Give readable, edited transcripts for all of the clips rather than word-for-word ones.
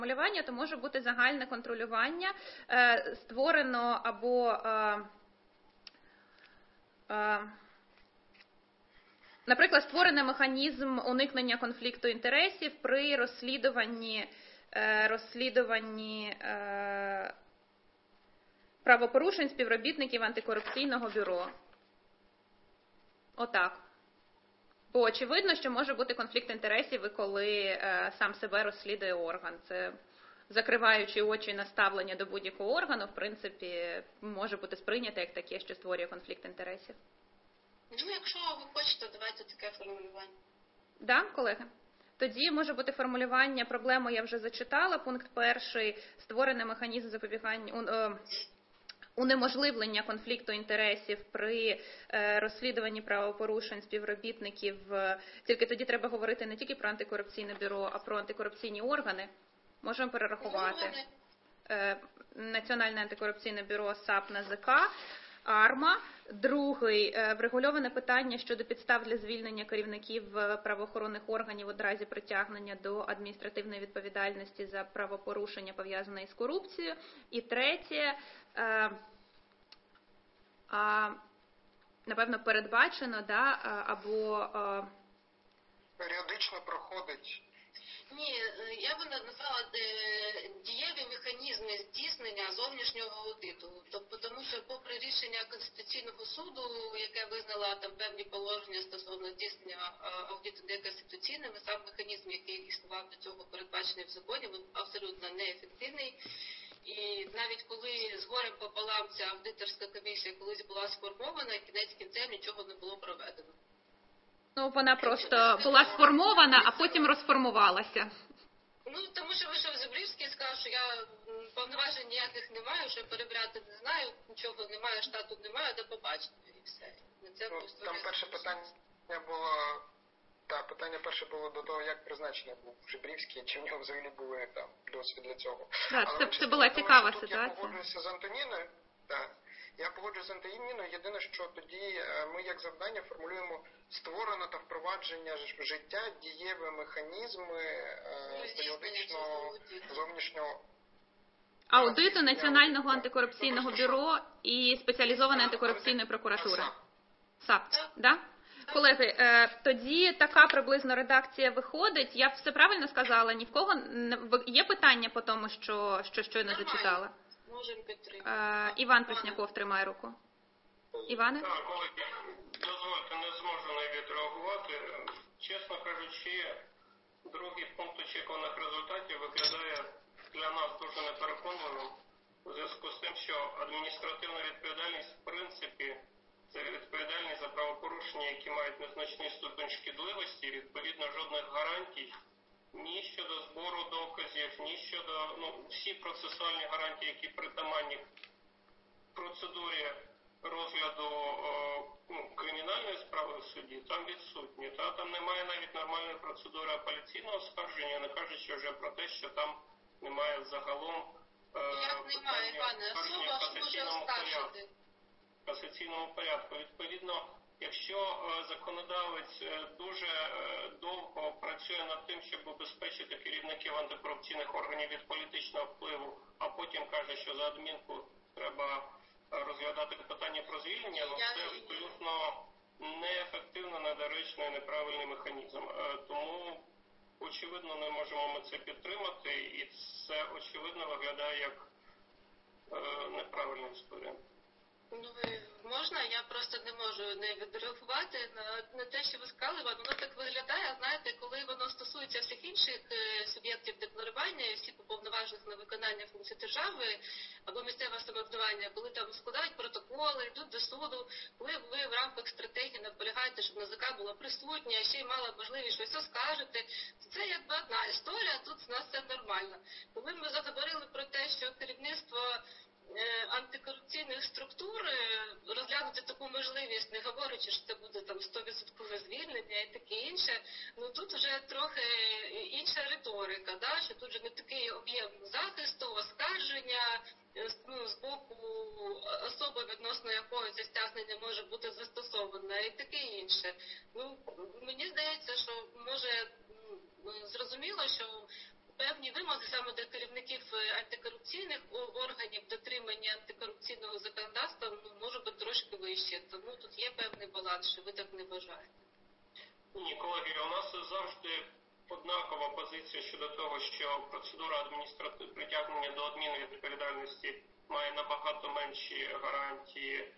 формулювання, то може бути загальне контролювання, створено або, наприклад, створений механізм уникнення конфлікту інтересів при розслідуванні правопорушень співробітників антикорупційного бюро. Отак. Бо очевидно, що може бути конфлікт інтересів, і коли сам себе розслідує орган. Це, закриваючи очі на ставлення до будь-якого органу, в принципі, може бути сприйнято як таке, що створює конфлікт інтересів. Ну, якщо ви хочете, давайте таке формулювання. Да, колеги? Тоді може бути формулювання, проблему я вже зачитала. Пункт 1. Створений механізм запобігання, унеможливлення конфлікту інтересів при розслідуванні правопорушень співробітників. Тільки тоді треба говорити не тільки про антикорупційне бюро, а про антикорупційні органи. Можемо перерахувати. Національне антикорупційне бюро, САП, НАЗК, АРМА. Другий – врегульоване питання щодо підстав для звільнення керівників правоохоронних органів у разі притягнення до адміністративної відповідальності за правопорушення, пов'язане із корупцією. І третє – напевно, передбачено, да, або періодично проходить. Ні, я би назвала дієві механізми здійснення зовнішнього аудиту. Тобто, тому що попри рішення Конституційного суду, яке визнало там певні положення стосовно здійснення аудиту неконституційними, сам механізм, який існував до цього передбачений в законі, він абсолютно неефективний. І навіть коли з горем пополам ця аудиторська комісія колись була сформована, кінець кінцем нічого не було проведено. Ну, вона просто була сформована, а потім розформувалася. Ну, тому що вийшов Зубрівський і сказав, що я повноважень ніяких не маю, що перевіряти не знаю, нічого немає, штату немає, де побачити, і все. Там перше питання було... Так, питання перше було до того, як призначений був Жебрівський, чи в нього взагалі були там досвід для цього. Так, це була цікава ситуація. Я погоджуюся з Антоніною. Так, я погоджуюся з Антоніною. Єдине, що тоді ми як завдання формулюємо створено та впровадження в життя дієві механізми періодичного зовнішнього аудиту Національного антикорупційного бюро і спеціалізованої антикорупційної прокуратури. САП, да? Колеги, тоді така приблизно редакція виходить. Я все правильно сказала? Ні в кого є питання по тому, що щойно зачитала? Можемо підтримати. Іван Пресняков тримає руку. Іване? Так, колеги, дозвольте, не зможу не відреагувати. Чесно кажучи, другий пункт очікуваних результатів виглядає для нас дуже непереконливим у зв'язку з тим, що адміністративна відповідальність в принципі це відповідальність за правопорушення, які мають незначний ступінь шкідливості, і, відповідно, жодних гарантій ні щодо збору доказів, ні щодо, всі процесуальні гарантії, які притаманні процедурі розгляду кримінальної справи в суді, там відсутні. Там немає навіть нормальної процедури апеляційного оскарження, не кажучи вже про те, що там немає загалом немає, Іване, особа може оскаржити. В касаційному порядку. Відповідно, якщо законодавець дуже довго працює над тим, щоб убезпечити керівників антикорупційних органів від політичного впливу, а потім каже, що за адмінку треба розглядати питання про звільнення, це абсолютно неефективно, недоречно і неправильний механізм. Тому, очевидно, не можемо ми це підтримати, і це, очевидно, виглядає як неправильна історія. Можна, я просто не можу не відреагувати на те, що ви сказали, воно так виглядає, знаєте, коли воно стосується всіх інших суб'єктів декларування і всіх уповноважених на виконання функцій держави або місцевого самоврядування, коли там складають протоколи, йдуть до суду, коли ви в рамках стратегії наполягаєте, щоб НАЗК була присутня, а ще й мала можливість щось оскаржити, це якби одна історія, тут у нас все нормально. Коли ми заговорили про те, що керівництво антикорупційних структур розглянути таку можливість, не говорячи, що це буде там 100% звільнення і таке інше, тут вже трохи інша риторика, да? Що тут вже не такий об'єм захисту, оскарження з боку особи, відносно якої це стягнення може бути застосоване і таке інше. Мені здається, що може зрозуміло, що певні вимоги саме до керівників антикорупційних органів, дотримання антикорупційного законодавства може бути трошки вище. Тому тут є певний баланс, що ви так не вважаєте. Ні, колеги, у нас завжди однакова позиція щодо того, що процедура притягнення до адмінвідповідальності має набагато менші гарантії.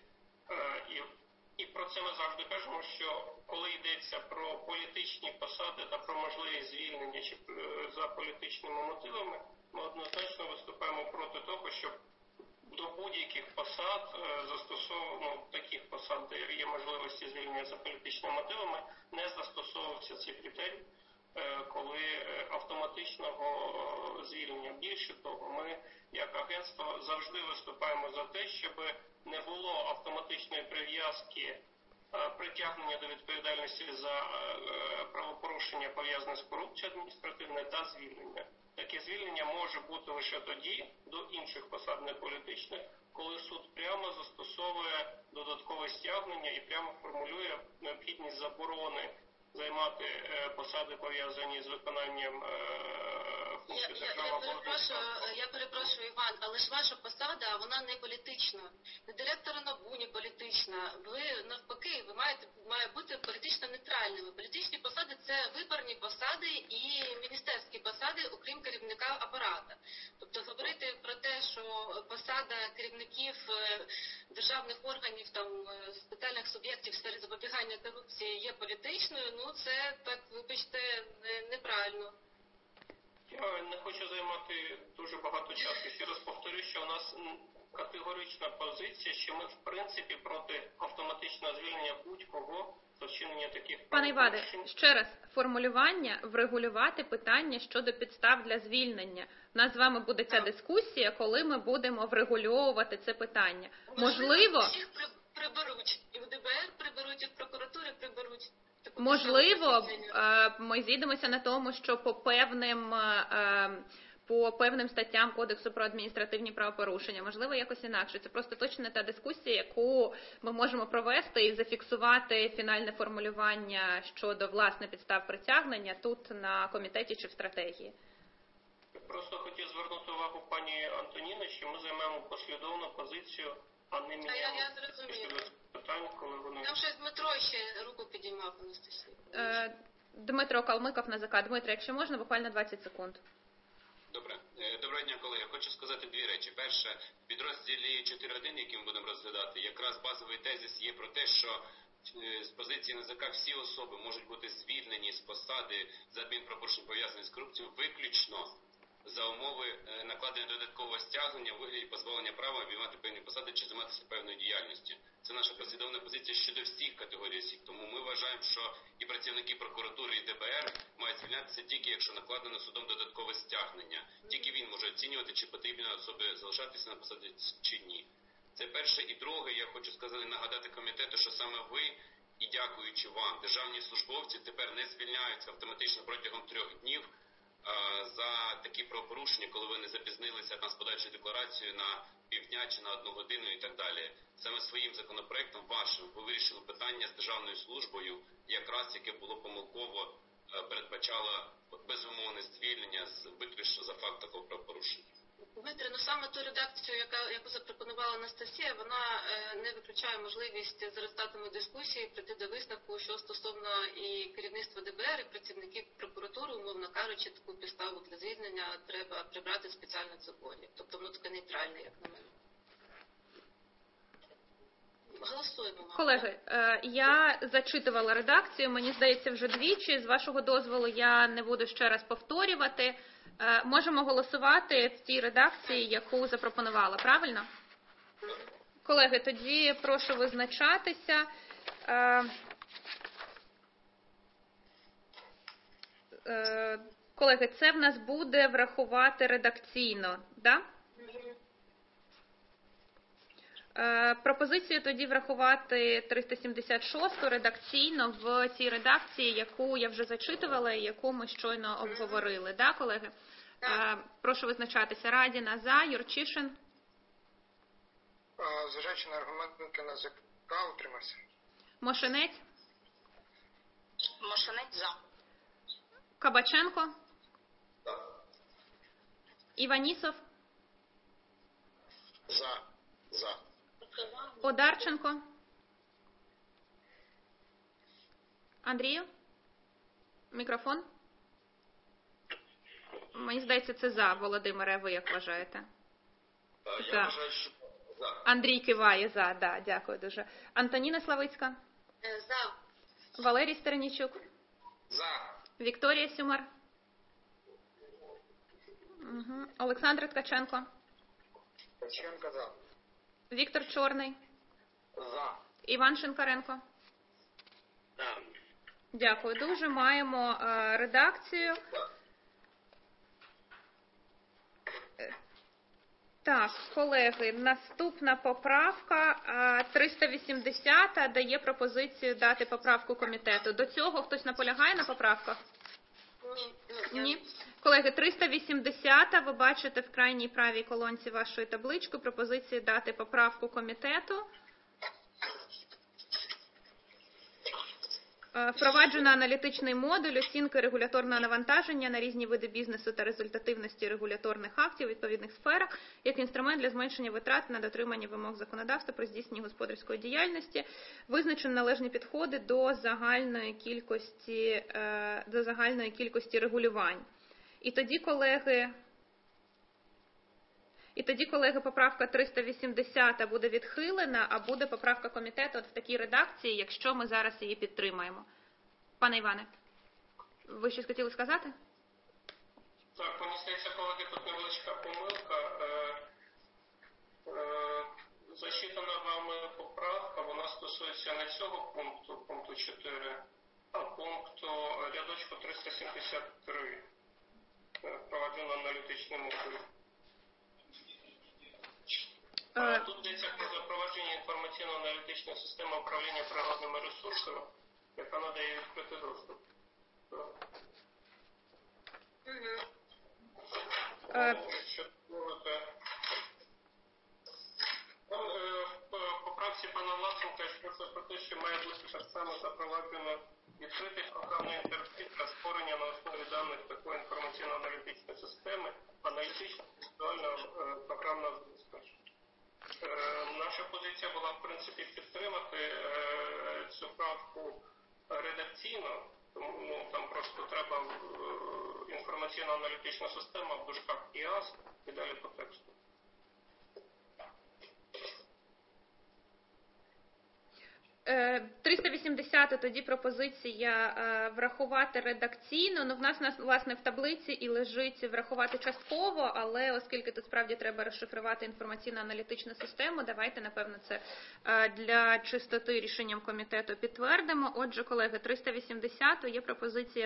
І про це ми завжди кажемо, що коли йдеться про політичні посади та про можливість звільнення чи за політичними мотивами, ми однозначно виступаємо проти того, щоб до будь-яких посад застосовано таких посад, де є можливості звільнення за політичними мотивами, не застосовувався цей критерій, коли автоматичного звільнення. Більше того, ми як агентство завжди виступаємо за те, щоб не було автоматичної прив'язки притягнення до відповідальності за правопорушення, пов'язане з корупцією адміністративною, та звільнення. Таке звільнення може бути лише тоді, до інших посад неполітичних, коли суд прямо застосовує додаткове стягнення і прямо формулює необхідність заборони займати посади, пов'язані з виконанням функцій державного. Я перепрошую, Іван, але ж ваша посада, вона не політична. Не директора НАБУ не політична. Ви навпаки, ви має бути політично нейтральними. Політичні посади – це виборні посади і міністерські посади, окрім керівника апарата. Тобто говорити про те, що посада керівників державних органів, там, спеціальних суб'єктів в сфері запобігання корупції є політичною, ну це, так, вибачте, неправильно. Я не хочу займати дуже багато часу. Ще раз повторю, що у нас категорична позиція, що ми в принципі проти автоматичного звільнення будь-кого за вчинення таких Пане Іване, ще раз, формулювання врегулювати питання щодо підстав для звільнення. У нас з вами буде ця дискусія, коли ми будемо врегульовувати це питання. Можливо, всіх приберуть, і в ДБР приберуть, і в прокуратурі приберуть. Можливо, ми зійдемося на тому, що по певним статтям Кодексу про адміністративні правопорушення, можливо, якось інакше. Це просто точно не та дискусія, яку ми можемо провести і зафіксувати фінальне формулювання щодо власне підстав притягнення тут на комітеті чи в стратегії. Просто хотів звернути увагу пані Антоніни, що ми займемо послідовну позицію, а не міняємо питань, коли вони... Там щось Дмитро ще руку підіймав, Анастасія. Дмитро Калмиков, НАЗК. Дмитро, якщо можна, буквально 20 секунд. Добре. Доброго дня, колеги. Хочу сказати дві речі. Перше, в підрозділі 4.1, який ми будемо розглядати, якраз базовий тезис є про те, що з позиції НАЗК всі особи можуть бути звільнені з посади за адмінправопорушення, пов'язані з корупцією, виключно за умови накладення додаткового стягнення у вигляді позбавлення права обіймати певні посади чи займатися певною діяльністю. Це наша послідовна позиція щодо всіх категорій осіб. Тому ми вважаємо, що і працівники прокуратури, і ДБР мають звільнятися тільки, якщо накладено судом додаткове стягнення. Тільки він може оцінювати, чи потрібно особі залишатися на посаді чи ні. Це перше. І друге, я хочу сказати, нагадати комітету, що саме ви, і дякуючи вам, державні службовці тепер не звільняються автоматично протягом 3 днів за такі правопорушення, коли ви не запізнилися там з подачою декларацією на півдня чи на 1 годину і так далі. Саме своїм законопроектом вашим ви вирішили питання з державною службою, якраз яке було помилково передбачало безумовне звільнення виключно за факт такого правопорушення. Дмитре, ну саме ту редакцію, яку запропонувала Анастасія, вона не виключає можливість за результатами дискусії прийти до висновку, що стосовно і керівництва ДБР, і працівників прокуратури, умовно кажучи, таку підставу для звільнення треба прибрати спеціально в законі. Тобто воно таке нейтральне, як на мене. Голосуємо. Колеги, я зачитувала редакцію, мені здається, вже двічі. З вашого дозволу я не буду ще раз повторювати. Можемо голосувати в тій редакції, яку запропонувала, правильно? Колеги, тоді прошу визначатися. Колеги, це в нас буде врахувати редакційно, так? Пропозицію тоді врахувати 376 редакційно в цій редакції, яку я вже зачитувала і яку ми щойно обговорили. Так, колеги? Прошу визначатися. Радіна за, Юрчишин. Зважаючи на аргументи НАЗК, утримався. Мошенець. Мошенець за. Кабаченко. Іванісов, За. Одарченко, Андрію, мікрофон. Мені здається, це за, Володимире, ви як вважаєте? Я вважаю, що за. Андрій киває за, да, дякую дуже. Антоніна Славицька, За. Валерій Стернічук, За. Вікторія Сюмар, Олександр Ткаченко, Ткаченко за. Віктор Чорний, За. Іван Шинкаренко. За. Дякую дуже. Маємо редакцію. Так, колеги, наступна поправка 380 дає пропозицію дати поправку комітету. До цього хтось наполягає на поправках? Ні. Колеги, 380 ви бачите в крайній правій колонці вашої таблички пропозиції дати поправку комітету. Впроваджено аналітичний модуль оцінки регуляторного навантаження на різні види бізнесу та результативності регуляторних актів у відповідних сферах як інструмент для зменшення витрат на дотримання вимог законодавства про здійснення господарської діяльності. Визначено належні підходи до загальної кількості регулювань. І тоді, колеги, поправка 380 буде відхилена, а буде поправка комітету от в такій редакції, якщо ми зараз її підтримаємо. Пане Іване, ви щось хотіли сказати? Так, мені здається, колеги, тут невеличка помилка. Зачитана вами поправка, вона стосується не цього пункту 4, а пункту рядочку 373. Впроваджено аналітичний модуль. Тут йдеться про запровадження інформаційно-аналітичної системи управління природними ресурсами, яка надає відкритий доступ. Що говорите? В поправці пана Власенка йшлося про те, що має бути так само запроваджено відкритий програмний інтерфейс для створення на основі даних такої інформаційно-аналітичної системи аналітично-візуального програмного забезпечення. Наша позиція була, в принципі, підтримати цю правку редакційно, тому там просто треба інформаційно-аналітична система в дужках ІАС і далі по тексту. Е, 380 тоді пропозиція врахувати редакційно. Ну, в нас, власне, в таблиці і лежить врахувати частково, але оскільки тут справді треба розшифрувати інформаційно-аналітичну систему, давайте, напевно, це для чистоти рішенням комітету підтвердимо. Отже, колеги, 380 є пропозиція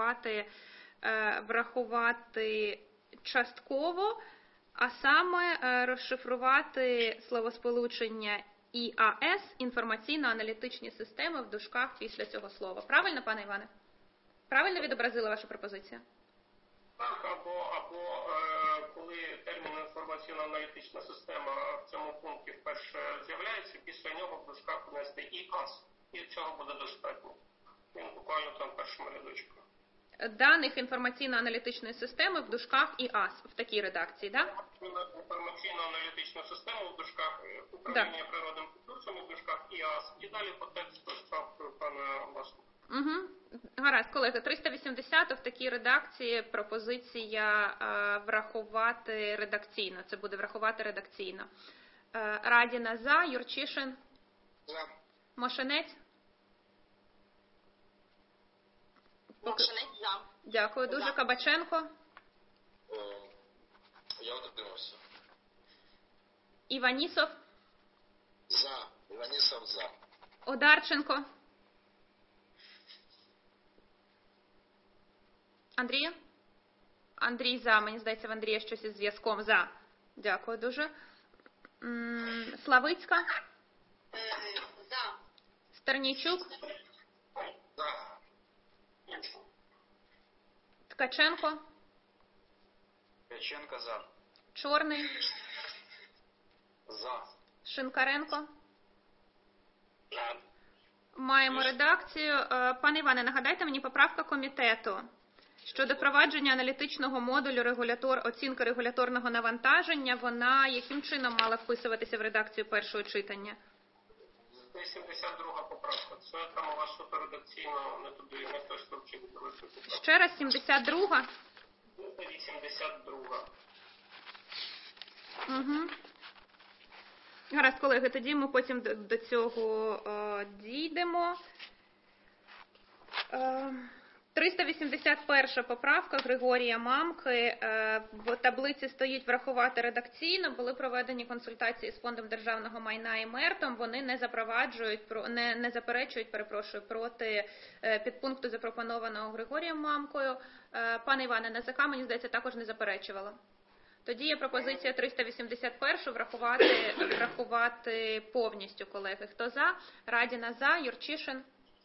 врахувати частково, а саме розшифрувати словосполучення ІАС – інформаційно-аналітичні системи в дужках після цього слова. Правильно, пане Іване? Правильно відобразила ваша пропозиція? Так, або коли термін інформаційно-аналітична система в цьому пункті вперше з'являється, після нього в дужках внести ІАС. І цього буде достатньо. Він буквально там в першому рядочку. Даних інформаційно-аналітичної системи в дужках ІАС. В такій редакції, так? Інформаційно-аналітичну систему в дужках управління природним ресурсами в дужках ІАС. І далі по тексту справкою пана Власенка. Угу. Гаразд, колеги, 380 в такій редакції пропозиція врахувати редакційно. Це буде врахувати редакційно. Радіна за, Юрчишин. За. Мошенець. Мошенець за. Дякую дуже. Кабаченко. Я утримався. Іванісов. За. Іванісов за. Одарченко. Андрій? Андрій за. Мені здається, в Андрія щось із зв'язком. За. Дякую дуже. Славицька. За. Стернійчук. За. Ткаченко. Ткаченко за. Чорний. За. Шинкаренко. За. Маємо редакцію. Пане Іване, нагадайте мені поправка комітету. Щодо провадження аналітичного модулю оцінки регуляторного навантаження, вона яким чином мала вписуватися в редакцію першого читання? 172 поправка. Це там у вас суто редакційно, не туди, не те, що вчити поправка. Ще раз, 72-га? 182. Угу. Гаразд, колеги, тоді ми потім до цього дійдемо. 381 поправка Григорія Мамки. В таблиці стоїть врахувати редакційно. Були проведені консультації з Фондом державного майна і МЕРТом. Вони не заперечують, проти підпункту, запропонованого Григорієм Мамкою. Пане Іване, НАЗК, мені здається, також не заперечувала. Тоді є пропозиція 381 врахувати повністю, колеги. Хто за? Радіна за. Юрчишин?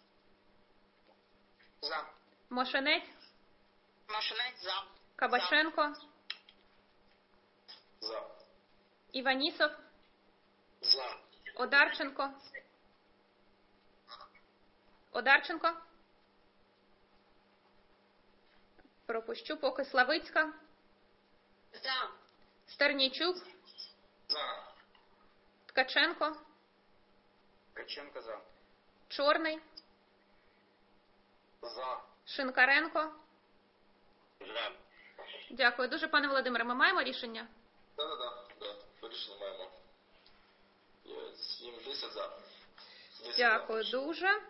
За. Мошенець? Машинець за. Кабаченко? За. Іванісов? За. Одарченко? Одарченко? Пропущу поки. Славицька? За. Стернійчук? За. Ткаченко? Ткаченко за. Чорний? За. Шинкаренко? За. Дякую дуже, пане Володимире. Ми маємо рішення? Да. Вирішили маємо. 70 за. Дякую дуже.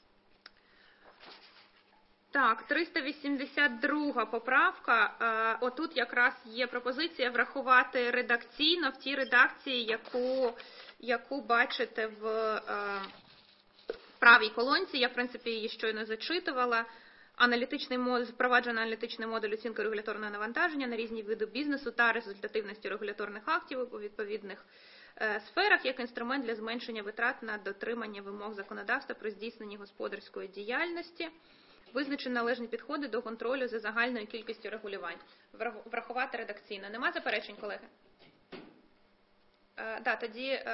Так, 382 поправка. Отут якраз є пропозиція врахувати редакційно в тій редакції, яку бачите в правій колонці. Я, в принципі, її щойно зачитувала. Впроваджено аналітичний модуль оцінки регуляторного навантаження на різні види бізнесу та результативності регуляторних актів у відповідних сферах як інструмент для зменшення витрат на дотримання вимог законодавства при здійсненні господарської діяльності. Визначені належні підходи до контролю за загальною кількістю регулювань. Врахувати редакційно. Нема заперечень, колеги? Тоді...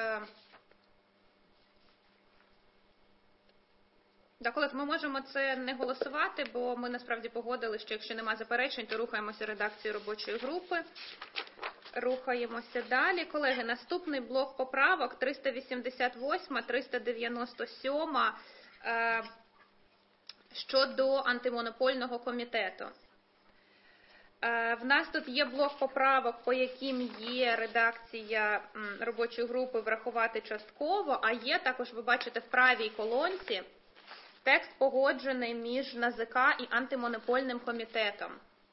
Колеги, ми можемо це не голосувати, бо ми насправді погодили, що якщо нема заперечень, то рухаємося редакцією робочої групи. Рухаємося далі. Колеги, наступний блок поправок 388, 397 щодо антимонопольного комітету. В нас тут є блок поправок, по яким є редакція робочої групи врахувати частково, а є також, ви бачите, в правій колонці текст погоджений між НАЗК і антимонопольним комітетом.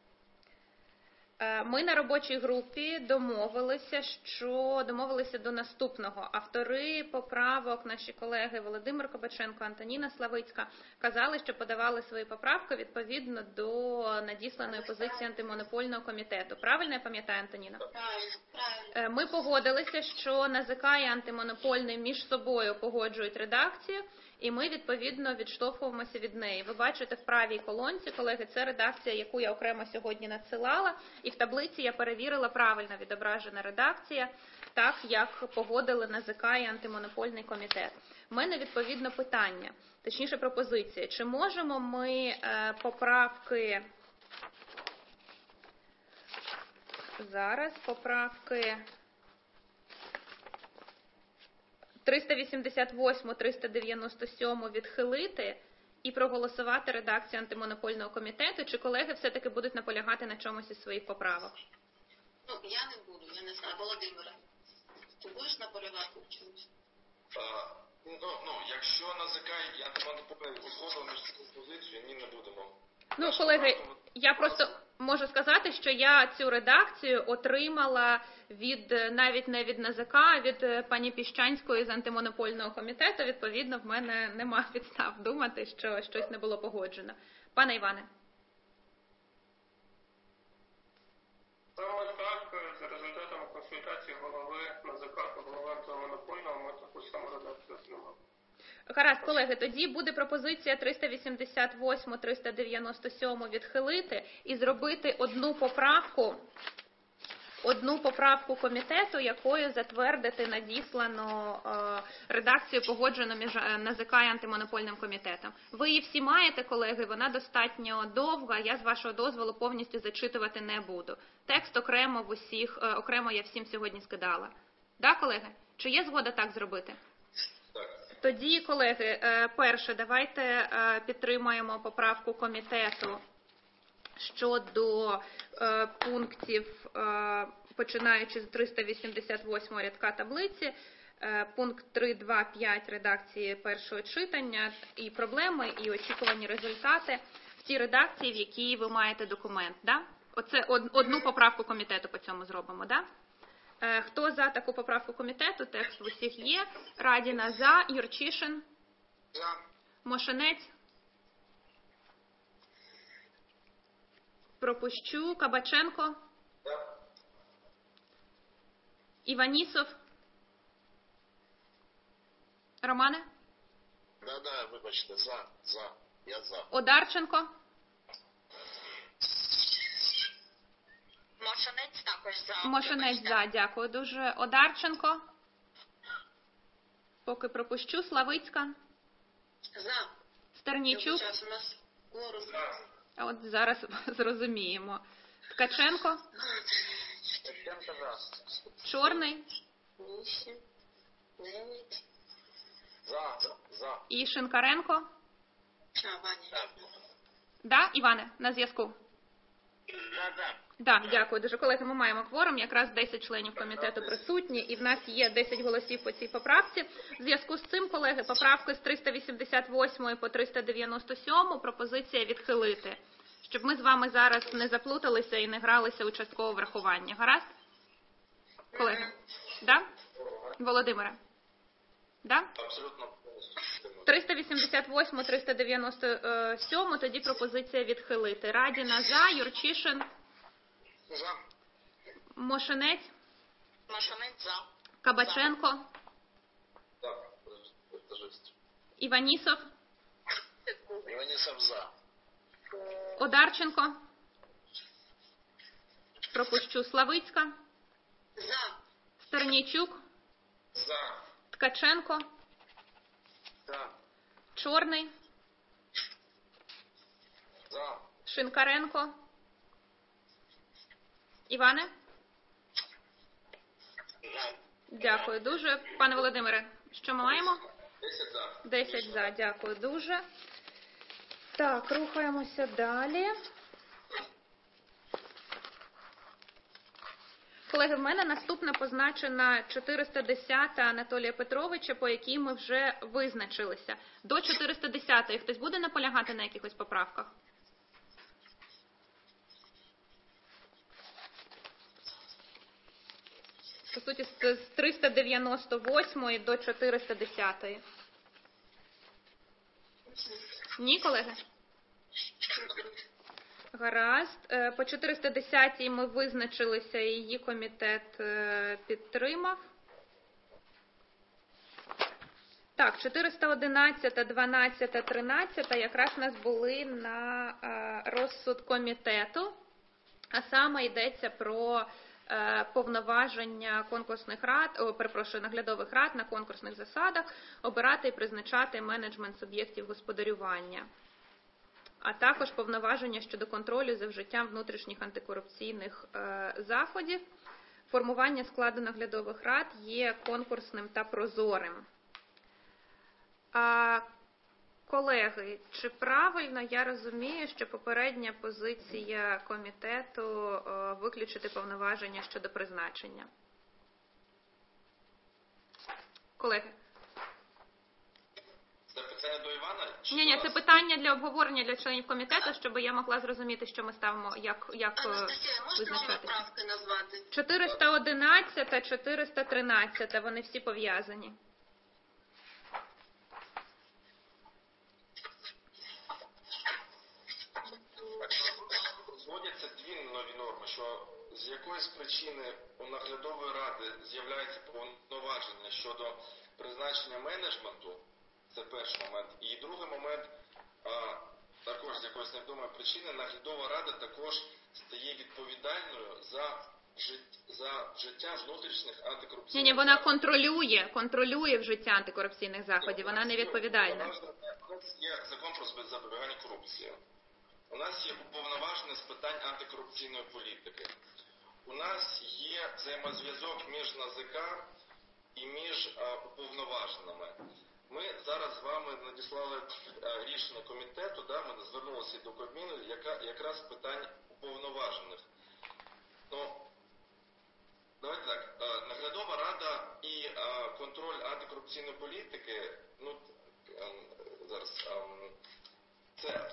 Ми на робочій групі домовилися до наступного. Автори поправок, наші колеги Володимир Кабаченко, Антоніна Славицька, казали, що подавали свої поправки відповідно до надісланої позиції антимонопольного комітету. Правильно я пам'ятаю, Антоніна? Правильно. Ми погодилися, що НАЗК і антимонопольний між собою погоджують редакцію, і ми, відповідно, відштовхуємося від неї. Ви бачите в правій колонці, колеги, це редакція, яку я окремо сьогодні надсилала, і в таблиці я перевірила правильно відображена редакція, так, як погодили НАЗК і антимонопольний комітет. У мене, відповідно, питання, точніше пропозиція. Чи можемо ми поправки... Зараз поправки 388, 397 відхилити і проголосувати редакцію антимонопольного комітету, чи колеги все-таки будуть наполягати на чомусь із своїх поправок? Я не буду, я не знаю. Володимире, ти будеш наполягати в чомусь? Якщо НАЗК і антимонопольний узгодили між собою позицію, ні, не будемо. Колеги, я просто можу сказати, що я цю редакцію отримала навіть не від НАЗК, а від пані Піщанської з антимонопольного комітету. Відповідно, в мене нема підстав думати, що щось не було погоджено. Пане Іване. Саме так, за результатами консультації голови НАЗК та голови антимонопольного ми таку саму редакцію отримали. Гаразд, колеги, тоді буде пропозиція 388, 397 відхилити і зробити одну одну поправку комітету, якою затвердити надіслану редакцію, погоджену між НАЗК і антимонопольним комітетом. Ви її всі маєте, колеги, вона достатньо довга, я з вашого дозволу повністю зачитувати не буду. Текст окремо я всім сьогодні скидала. Да, колеги? Чи є згода так зробити? Тоді, колеги, перше, давайте підтримаємо поправку комітету щодо пунктів, починаючи з 388 рядка таблиці, пункт 3.2.5 редакції першого читання, і проблеми, і очікувані результати в тій редакції, в якій ви маєте документ. Да? Оце одну поправку комітету по цьому зробимо. Да? Хто за таку поправку комітету? Текст в усіх є. Радіна за, Юрчишин, За. Мошенець, Пропущу, Кабаченко, Іванісов, Романе, Да, вибачте, за, я за. Одарченко, Мошенець також за. Мошенець за, дякую дуже. Одарченко, поки пропущу, Славицька, За. Стернійчук, Зараз у нас кворум. а от зараз зрозуміємо. Ткаченко, Чорний 8, 9. За. і Шинкаренко. Ваня. Да, Іване, на зв'язку? Да. Да, дякую дуже. Колеги, ми маємо кворум, якраз 10 членів комітету присутні, і в нас є 10 голосів по цій поправці. В зв'язку з цим, колеги, поправки з 388 по 397 пропозиція відхилити, щоб ми з вами зараз не заплуталися і не гралися у часткове врахування. Гаразд? Колеги? Да? Володимире? Да? Абсолютно. 388, 397, тоді пропозиція відхилити. Радіна за, Юрчишин, За. Мошенець, Мошенець за. Кабаченко, Так, Іванісов, Іванісов за. Одарченко, пропущу, Славицька, За. Стернійчук, За. Ткаченко, За. Чорний, За. Шинкаренко. Іване? Дякую дуже. Пане Володимире, що ми маємо? 10 за. 10 за, дякую дуже. Так, рухаємося далі. Колеги, в мене наступна позначена 410 Анатолія Петровича, по якій ми вже визначилися. До 410-ї хтось буде наполягати на якихось поправках? По суті, з 398 до 410. Ні, колеги? Гаразд. По 410 ми визначилися, і її комітет підтримав. Так, 411, 12, 13 якраз у нас були на розсуд комітету, а саме йдеться про повноваження конкурсних рад, наглядових рад на конкурсних засадах обирати і призначати менеджмент суб'єктів господарювання, а також повноваження щодо контролю за вжиттям внутрішніх антикорупційних заходів. Формування складу наглядових рад є конкурсним та прозорим. Колеги, чи правильно я розумію, що попередня позиція комітету виключити повноваження щодо призначення? Колеги? Це питання до Івана? Ні, це питання для обговорення для членів комітету, щоб я могла зрозуміти, що ми ставимо, як Анастасія, можете номер визначати. правки назвати? 411 та 413, вони всі пов'язані. Зводяться дві нові норми, що з якоїсь причини у наглядової ради з'являється повноваження щодо призначення менеджменту, це перший момент. І другий момент, також з якоїсь невідомої причини, наглядова рада також стає відповідальною за за вжиття внутрішніх антикорупційних Ні, вона заходів. контролює вжиття антикорупційних заходів, вона не відповідальна. У нас є закон про запобігання корупції. У нас є уповноважений з питань антикорупційної політики. У нас є взаємозв'язок між НАЗК і між уповноваженими. Ми зараз з вами надіслали рішення комітету, ми звернулися до Кабміну, якраз питань уповноважених. Давайте так, наглядова рада і контроль антикорупційної політики, зараз, це,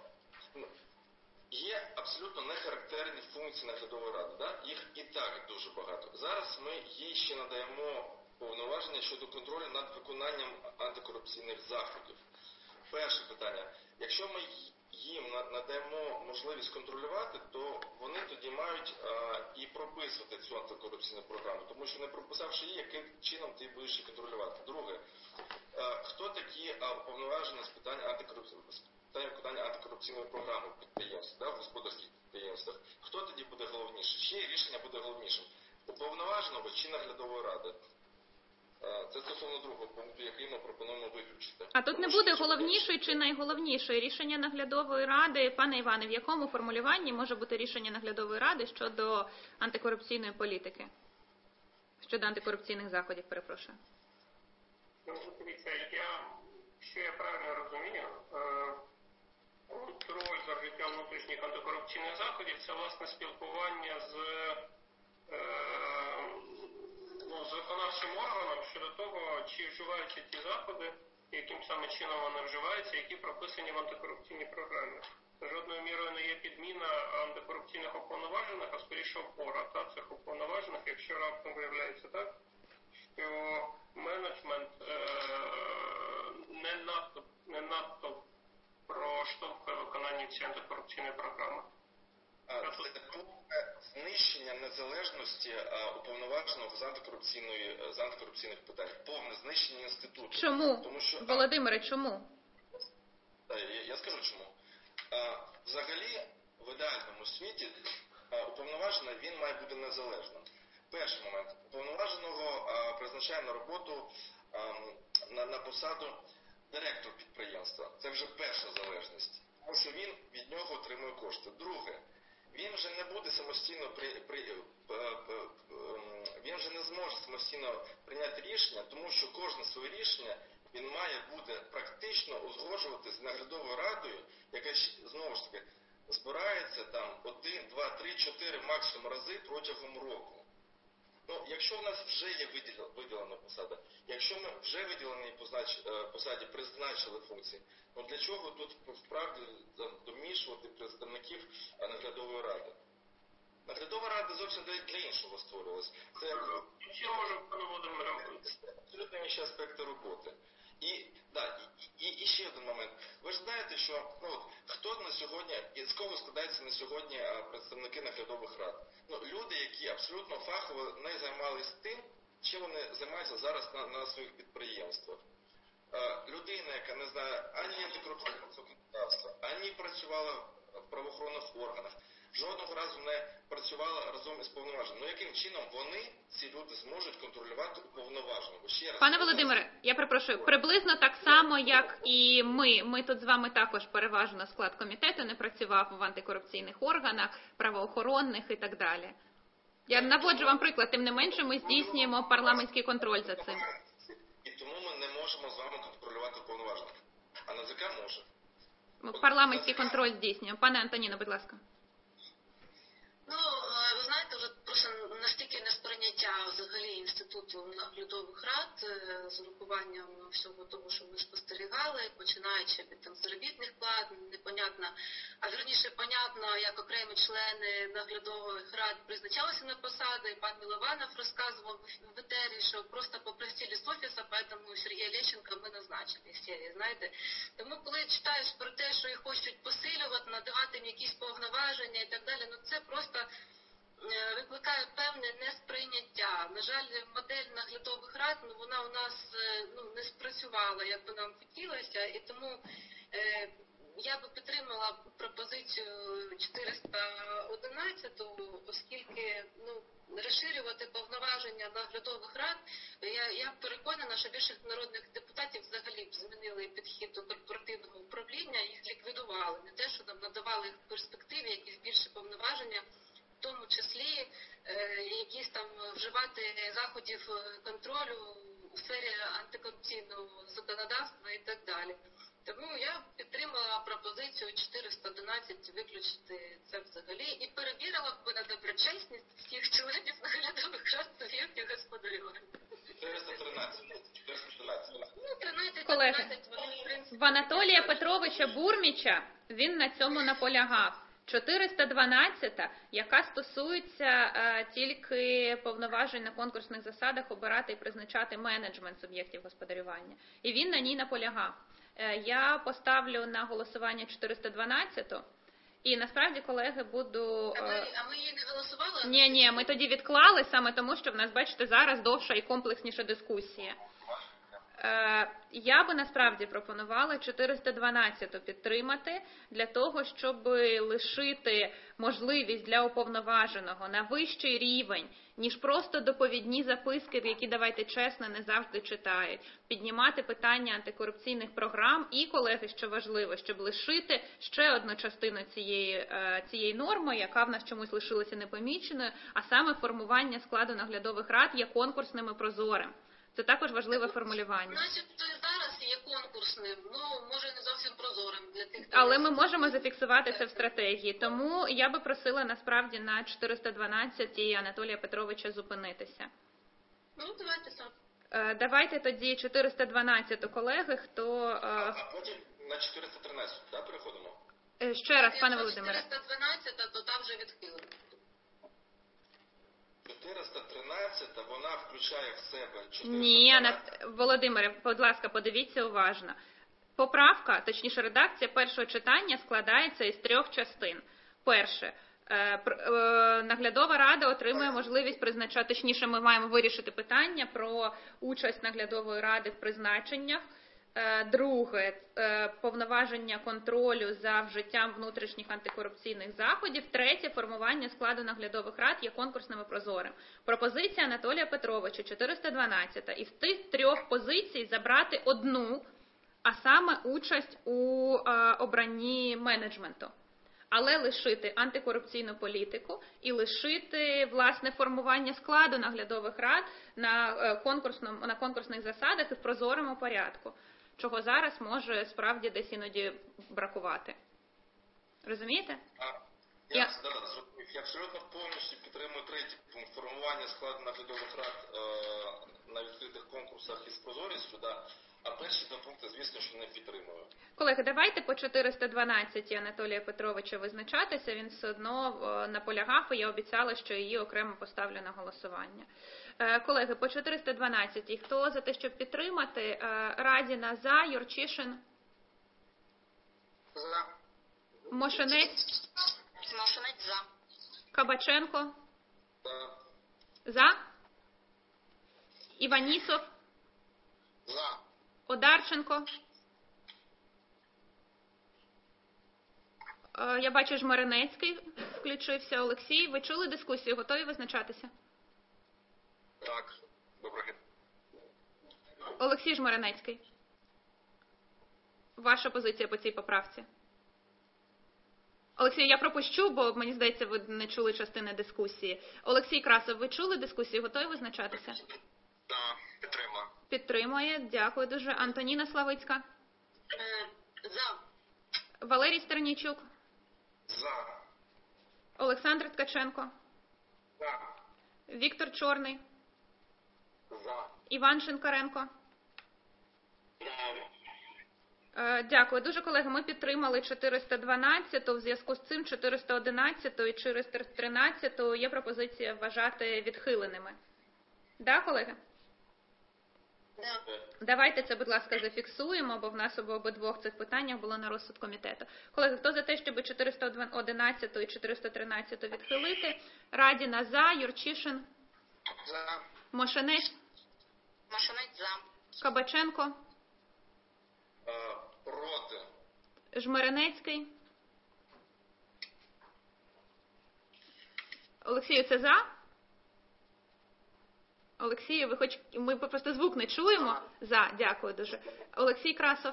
є абсолютно нехарактерні функції наглядової ради, їх і так дуже багато. Зараз ми їй ще надаємо повноваження щодо контролю над виконанням антикорупційних заходів. Перше питання. Якщо ми їм надаємо можливість контролювати, то вони тоді мають і прописувати цю антикорупційну програму, тому що не прописавши її, яким чином ти будеш її контролювати. Друге, хто такі уповноважені з питань виконання антикорупційної програми підприємств, в господарських підприємствах? Хто тоді буде головніший? Чиє рішення буде головнішим? Уповноваженого чи наглядової ради? Це стосовно другого пункту, який ми пропонуємо виключити. А тут не буде головнішої чи найголовнішої рішення наглядової ради. Пане Іване, в якому формулюванні може бути рішення наглядової ради щодо антикорупційної політики? Щодо антикорупційних заходів, перепрошую. Дивіться, якщо я правильно розумію, контроль за життям внутрішніх антикорупційних заходів – це, власне, спілкування з виконавчим органом щодо того, чи вживаються ті заходи, яким саме чином вони вживаються, які прописані в антикорупційній програмі. Це жодною мірою не є підміна антикорупційних уповноважених, а скоріше опора цих уповноважених, якщо раптом виявляється так, що менеджмент не надто проштовхує виконання цієї антикорупційної програми. Це знищення незалежності уповноваженого з антикорупційних питань. Повне знищення інституту. Чому? Тому що, Володимире, чому? Я скажу чому. Взагалі, в ідеальному світі уповноважений, він має бути незалежним. Перший момент. Уповноваженого призначає на роботу на посаду директор підприємства. Це вже перша залежність. Тому що він від нього отримує кошти. Друге. Він вже не буде самостійно він вже не зможе самостійно прийняти рішення, тому що кожне своє рішення він має буде практично узгоджувати з наглядовою радою, яка знову ж таки збирається там 1, 2, 3, 4 максимум рази протягом року. Якщо в нас вже є виділена посада, якщо ми вже виділеній посаді призначили функції, для чого тут справді домішувати представників наглядової ради? Наглядова рада зовсім для іншого створювалась. Це абсолютно інші аспекти роботи. І ще один момент. Ви ж знаєте, що хто на сьогодні, і з кого складаються на сьогодні представники наглядових рад? Люди, які абсолютно фахово не займалися тим, чим вони займаються зараз на своїх підприємствах. Людина, яка не знає ані антикорупційного законодавства, ані працювала в правоохоронних органах, жодного разу не працювала разом із повноваженим. Яким чином вони, ці люди, зможуть контролювати уповноваженого? Ще раз. Пане Володимире, я перепрошую, приблизно так само, як і ми. Ми тут з вами також переважно склад комітету не працював в антикорупційних органах, правоохоронних і так далі. Я наводжу вам приклад, тим не менше ми здійснюємо парламентський контроль за цим. І тому ми не можемо з вами контролювати уповноважених. А НАЗК може. Парламентський контроль здійснюємо. Пане Антоніно, будь ласка. Ви знаєте, вже просто настільки несприйняття взагалі інституту наглядових рад з урахуванням всього того, що ми спостерігали, починаючи від заробітних плат, непонятно, а вірніше понятно, як окремі члени наглядових рад призначалися на посади. Пан Милованов розказував в етері, що просто попросили з офісу, поэтому Сергія Лещенка ми назначили з серії, знаєте. Тому коли читаєш про те, що їх хочуть посилювати, надавати їм якісь повноваження і так далі, це просто викликає певне несприйняття. На жаль, модель наглядових рад, вона у нас не спрацювала, як би нам хотілося, і тому я би підтримала пропозицію 411, оскільки розширювати повноваження наглядових рад, я переконана, що більшість народних депутатів взагалі б змінили підхід до корпоративного управління, їх ліквідували, не те, що нам надавали їх в перспективі якісь більші повноваження, в тому числі якісь там вживати заходів контролю у сфері антикорупційного законодавства і так далі. Тому я підтримала пропозицію 411 виключити це взагалі і перевірила б на доброчесність всіх членів наглядових рад суб'єктів господарювання. 413. Ну, 13, Колеги, 15, вони, в принципі, В Анатолія Петровича Бурміча він на цьому наполягав. 412, яка стосується тільки повноважень на конкурсних засадах обирати і призначати менеджмент суб'єктів господарювання. І він на ній наполягав. Я поставлю на голосування 412, і насправді, колеги, буду... А ми її не голосували? Ні, ми тоді відклали саме тому, що в нас, бачите, зараз довша і комплексніша дискусія. Я би насправді пропонувала 412 підтримати для того, щоб лишити можливість для уповноваженого на вищий рівень, ніж просто доповідні записки, які, давайте чесно, не завжди читають, піднімати питання антикорупційних програм і, колеги, що важливо, щоб лишити ще одну частину цієї норми, яка в нас чомусь лишилася непоміченою, а саме формування складу наглядових рад є конкурсним і прозорим. Це також важливе формулювання. Начебто зараз є конкурсним, може не зовсім прозорим для тих, хто... Але ми можемо зафіксувати це в стратегії. Тому я би просила насправді на 412 і Анатолія Петровича зупинитися. Давайте так. Давайте тоді 412 колеги, хто... А потім на 413, так, переходимо? Ще раз, пане Володимире. 412, то там вже відхилено. 413, вона включає в себе 412. Ні, Володимире, будь ласка, подивіться уважно. Поправка, точніше редакція першого читання складається із 3 частин. Перше, наглядова рада отримує можливість призначати, точніше ми маємо вирішити питання про участь наглядової ради в призначеннях. Друге, повноваження контролю за вжиттям внутрішніх антикорупційних заходів. Третє, формування складу наглядових рад є конкурсним і прозорим. Пропозиція Анатолія Петровича, 412. Із тих 3 позицій забрати одну, а саме участь у обранні менеджменту. Але лишити антикорупційну політику і лишити, власне, формування складу наглядових рад на конкурсних засадах і в прозорому порядку, чого зараз може справді десь іноді бракувати. Розумієте? Я абсолютно повністю підтримую третій пункт формування складу наглядових рад на відкритих конкурсах із прозорістю, а перші 2 пункти, звісно, що не підтримую. Колеги, давайте по 412 Анатолія Петровича визначатися, він все одно наполягав, і я обіцяла, що її окремо поставлю на голосування. Колеги, по 412 хто за те, щоб підтримати? Радіна за, Юрчишин. За. Мошенець. Мошенець за. Кабаченко. Так. За. Іванісов. За. Одарченко. Я бачу, Жмеренецький включився. Олексій, ви чули дискусію? Готові визначатися? Так. Добре. Олексій Жмеренецький. Ваша позиція по цій поправці? Олексій, я пропущу, бо, мені здається, ви не чули частини дискусії. Олексій Красов, ви чули дискусію? Готові визначатися? Так, підтримую. Підтримує. Дякую дуже. Антоніна Славицька. За. Валерій Стернійчук. За. Олександр Ткаченко. За. Віктор Чорний. За. Іван Шинкаренко. Дякую дуже, колеги. Ми підтримали 412, в зв'язку з цим 411 і 413 є пропозиція вважати відхиленими. Да, колеги? Да. Давайте це, будь ласка, зафіксуємо, бо в нас об обидвох цих питаннях було на розсуд комітету. Колеги, хто за те, щоб 411 і 413 відхилити? Радіна за, Юрчишин. За. Мошенець. Мошенець за. Кабаченко. Проти. Жмеренецький. Олексію, це за? Олексію, ви хоч... Ми просто звук не чуємо. За, дякую дуже. Олексій Красов.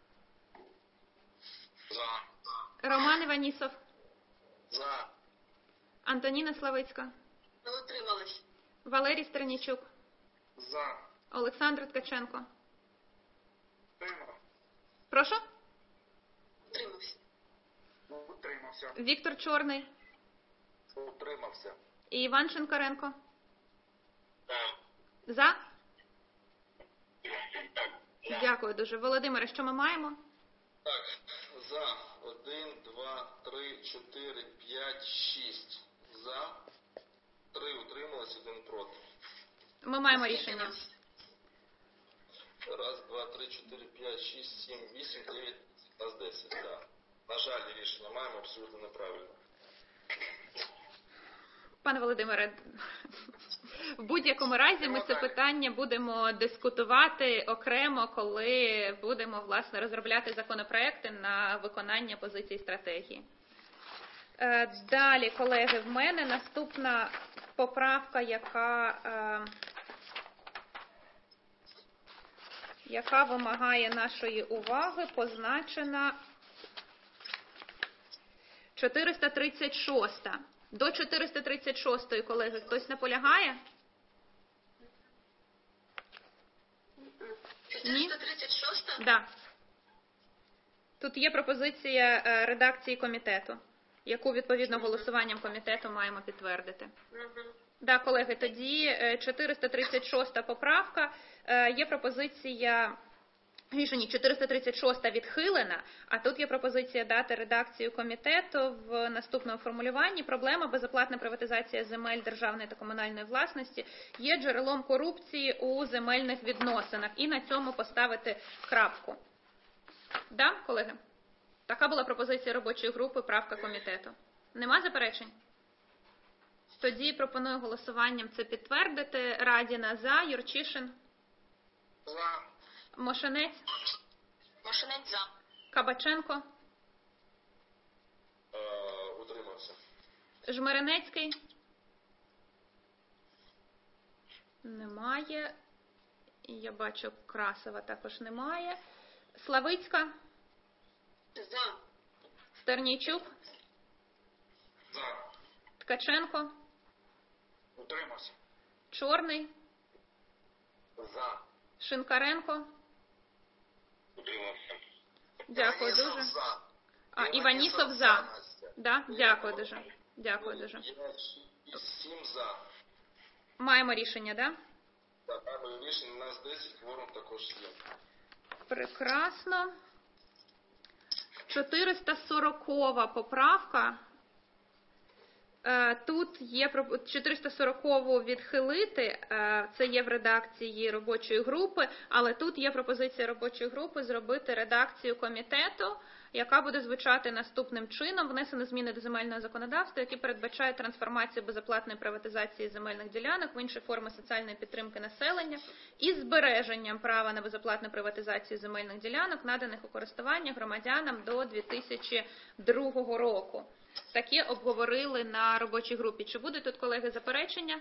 За. Роман Іванісов. За. Антоніна Славицька. Утрималась. Валерій Стернійчук. За. Олександр Ткаченко. Утримав. Прошу? Утримався. Утримався. Віктор Чорний. Утримався. І Іван Шинкаренко. За. За? Дякую дуже. Володимире, що ми маємо? Так, за. 1, 2, 3, 4, 5, 6. За. 3 утрималось, 1 проти. Ми маємо рішення. 1, 2, 3, 4, 5, 6, 7, 8, 9, 10. Да. На жаль, рішення маємо абсолютно неправильно. Пане Володимире, в будь-якому разі ми це питання будемо дискутувати окремо, коли будемо, власне, розробляти законопроекти на виконання позицій стратегії. Далі, колеги, в мене наступна поправка, яка вимагає нашої уваги, позначена 436. До 436-ї, колеги, хтось наполягає? Ні? 436? Да. Тут є пропозиція редакції комітету, яку, відповідно, голосуванням комітету маємо підтвердити. Да, колеги, тоді 436 поправка, є пропозиція, ні, 436 відхилена, а тут є пропозиція дати редакцію комітету в наступному формулюванні. Проблема безоплатна приватизація земель державної та комунальної власності є джерелом корупції у земельних відносинах. І на цьому поставити крапку. Да, колеги? Така була пропозиція робочої групи, правка комітету. Нема заперечень? Тоді пропоную голосуванням це підтвердити. Радіна за, Юрчишин. За. Мошенець. Мошенець за. Кабаченко. Утримався. Жмеренецький. Немає. І я бачу, Красова також немає. Славицька. За. Стернійчук. За. Ткаченко. Утримався. Чорний. За. Шинкаренко. Утримався. Дякую дуже. За. А, Іванісов за. Да? Дякую дуже. Дякую дуже. 7 за. Маємо рішення, да? Так, маємо рішення, у нас 10, кворум також є. Прекрасно. 440 поправка. Тут є 440-у відхилити, це є в редакції робочої групи, але тут є пропозиція робочої групи зробити редакцію комітету, яка буде звучати наступним чином: внесено зміни до земельного законодавства, які передбачають трансформацію безоплатної приватизації земельних ділянок в інші форми соціальної підтримки населення із збереженням права на безоплатну приватизацію земельних ділянок, наданих у користування громадянам до 2002 року. Таке обговорили на робочій групі. Чи будуть тут, колеги, заперечення?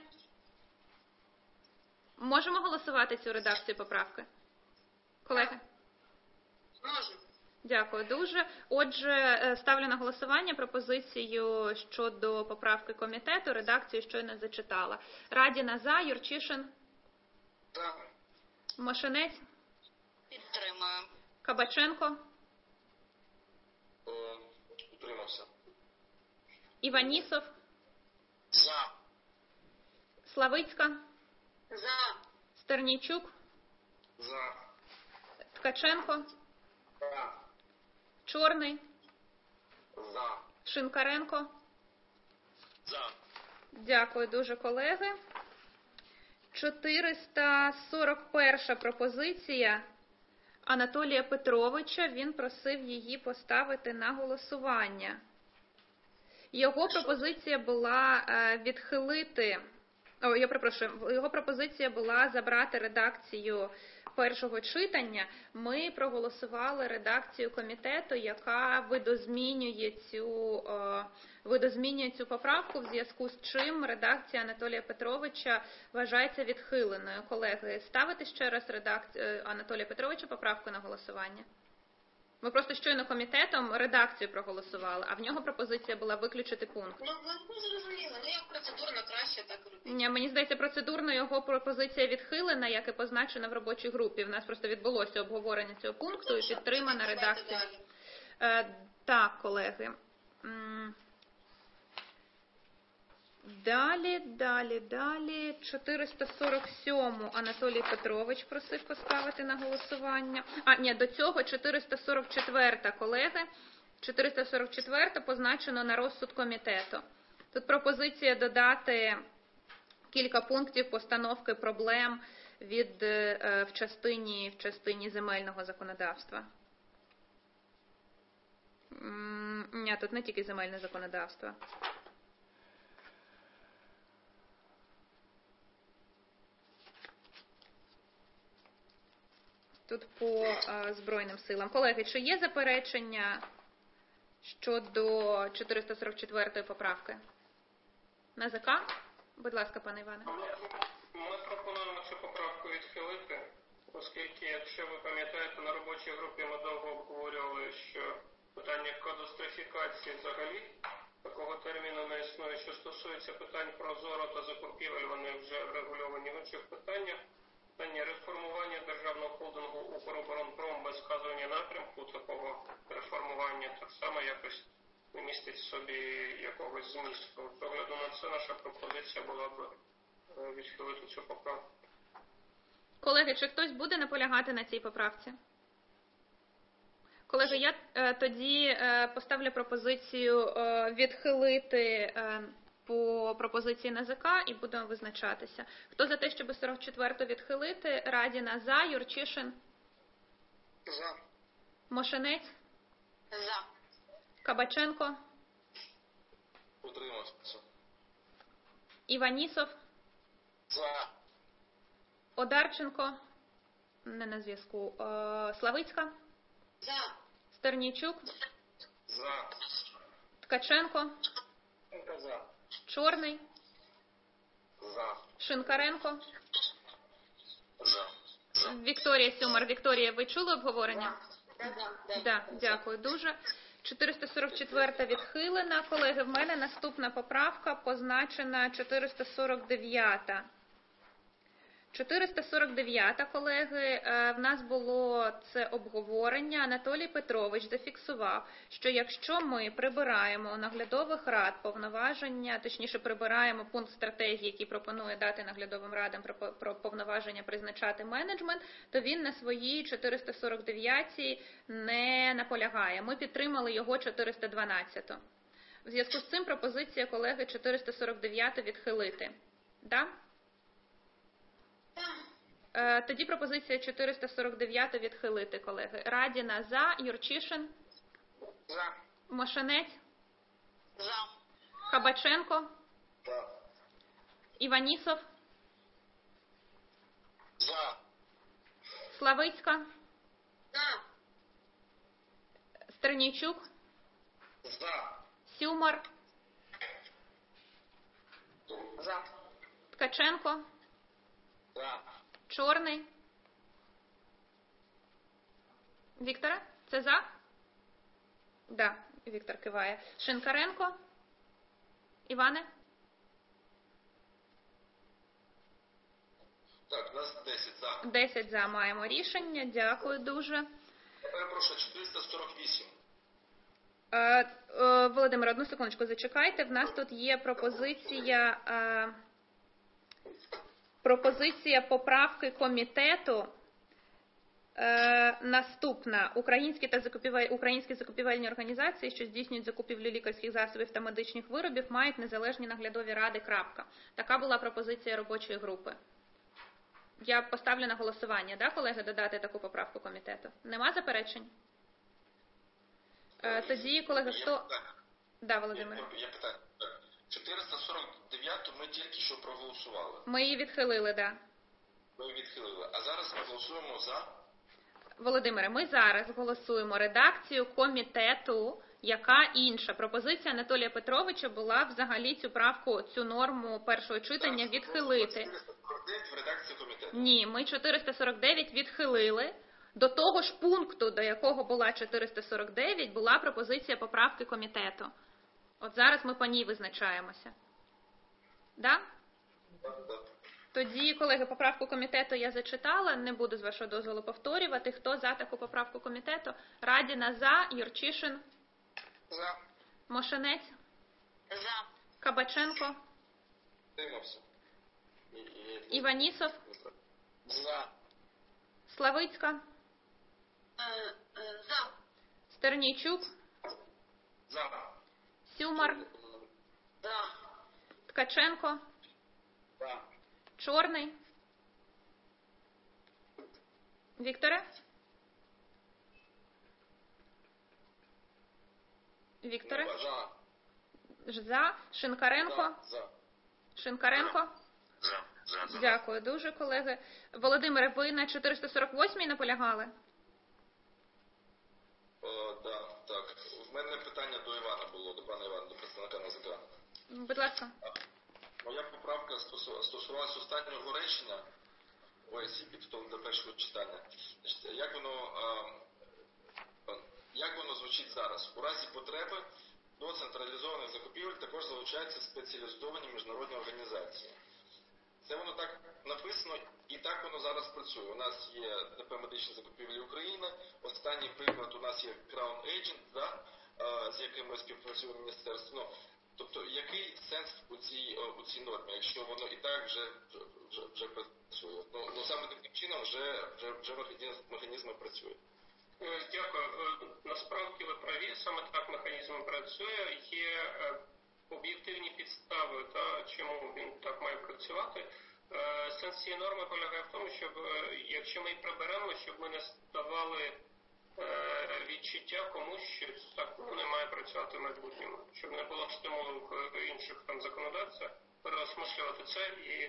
Можемо голосувати цю редакцію поправки? Колеги? Можу. Дякую дуже. Отже, ставлю на голосування пропозицію щодо поправки комітету. Редакцію щойно зачитала. Радіна за, Юрчишин. За. Мошенець. Підтримую. Кабаченко. Утримався. Іванісов. За. Славицька. За. Стернійчук. За. Ткаченко. За. Чорний. За. Шинкаренко. За. Дякую дуже, колеги. 441 пропозиція Анатолія Петровича. Він просив її поставити на голосування. Його пропозиція була відхилити Я перепрошую, його пропозиція була забрати редакцію першого читання. Ми проголосували редакцію комітету, яка видозмінює цю поправку, в зв'язку з чим редакція Анатолія Петровича вважається відхиленою. Колеги, ставити ще раз редакцію Анатолія Петровича поправку на голосування? Ми просто щойно комітетом редакцію проголосували, а в нього пропозиція була виключити пункт. Ну, зрозуміло. Ну, як процедурно краще так робити. Ні, мені здається, процедурно його пропозиція відхилена, як і позначена в робочій групі. В нас просто відбулося обговорення цього пункту і підтримана редакція. Так, колеги. Далі. 447-му Анатолій Петрович просив поставити на голосування. До цього 444-та, колеги. 444-та позначено на розсуд комітету. Тут пропозиція додати кілька пунктів постановки проблем в частині земельного законодавства. Ні, тут не тільки земельне законодавство. Тут по Збройним силам. Колеги, чи є заперечення щодо 444-ї поправки? НАЗК? Будь ласка, пане Іване. Ми пропонуємо цю поправку відхилити, оскільки, якщо ви пам'ятаєте, на робочій групі ми довго обговорювали, що питання кадастрофікації взагалі такого терміну не існує. Що стосується питань прозоро та закупівель, вони вже врегульовані в інших питаннях. Питання реформування державного холдингу «Укроборонпром» без вказування напрямку такого реформування так само якось не містить в собі якогось змісту. З огляду на це наша пропозиція була б відхилити цю поправку. Колеги, чи хтось буде наполягати на цій поправці? Колеги, я тоді поставлю пропозицію відхилити по пропозиції НАЗК і будемо визначатися. Хто за те, щоб 44-ту відхилити? Радіна за, Юрчишин? За. Мошенець? За. Кабаченко? Утримався. Іванісов? За. Одарченко? Не на зв'язку. Славицька? За. Стернійчук? За. Ткаченко? За. Чорний? За. Шинкаренко? За. Вікторія Сюмар. Вікторія, ви чули обговорення? Да, дякую дуже. 444 відхилена. Колеги, в мене наступна поправка позначена 449. 449, колеги, в нас було це обговорення. Анатолій Петрович зафіксував, що якщо ми прибираємо у наглядових рад повноваження, точніше прибираємо пункт стратегії, який пропонує дати наглядовим радам про повноваження призначати менеджмент, то він на своїй 449 не наполягає. Ми підтримали його 412. В зв'язку з цим пропозиція колеги 449 відхилити. Да? Тоді пропозиція 449 відхилити, колеги. Радіна за, Юрчишин? За. Мошенець? За. Кабаченко? За. Іванісов? За. Славицька? За. Стернійчук? За. Сюмар? За. Ткаченко? За. Чорний? Віктора? Це за? Да, Віктор киває. Шинкаренко? Іване? Так, у нас 10 за. 10 за маємо рішення. Дякую дуже. Я перепрошую, 448. Володимир, одну секундочку, зачекайте. В нас тут є пропозиція поправки комітету. Наступна. Українські закупівельні організації, що здійснюють закупівлю лікарських засобів та медичних виробів, мають незалежні наглядові ради. Крапка. Така була пропозиція робочої групи. Я поставлю на голосування, да, колеги, додати таку поправку комітету? Нема заперечень? Тоді, колеги, хто... Да, Володимир. Я питаю. 449 ми тільки що проголосували. Ми її відхилили, да. Ми відхилили. А зараз ми голосуємо за... Володимире, ми зараз голосуємо редакцію комітету, яка інша. Пропозиція Анатолія Петровича була взагалі цю правку, цю норму першого читання відхилити. 449 в редакції комітету. Ні, ми 449 відхилили. До того ж пункту, до якого була 449, була пропозиція поправки комітету. От зараз ми по ній визначаємося. Да? Да. Тоді, колеги, поправку комітету я зачитала, не буду з вашого дозволу повторювати. Хто за таку поправку комітету? Радіна за, Юрчишин, За. Мошенець, За. Кабаченко, Дивимося. Іванісов, За. Славицька, За. Стернійчук, За. Сюмар, За. Ткаченко, За. Чорний. Вікторе? Вікторе? За. За. Шинкаренко? За. Шинкаренко? За. Дякую дуже, колеги. Володимире, ви на 448-й наполягали? Да, так. В мене питання до Івана було, до пана Івана, до представника НАЗК. Будь ласка. Моя поправка стосувалася останнього речення версії підготовлення до першого читання. Значить, як воно звучить зараз? У разі потреби до централізованих закупівель також залучаються спеціалізовані міжнародні організації. Це воно так написано і так воно зараз працює. У нас є ДП «Медичні закупівлі України». Останній приклад у нас є Crown Agent, да, з яким ми співпрацюємо міністерство. Тобто, який сенс у цій нормі, якщо воно і так вже працює? Ну саме таким чином вже механізми працюють. Дякую. Насправді ви праві, саме так механізм працює. Є об'єктивні підстави, чому він так має працювати. Сенс цієї норми полягає в тому, щоб якщо ми її приберемо, щоб ми не ставали відчуття комусь, що так воно не має працювати в майбутньому, щоб не було стимулу в інших законодавцях переосмислювати це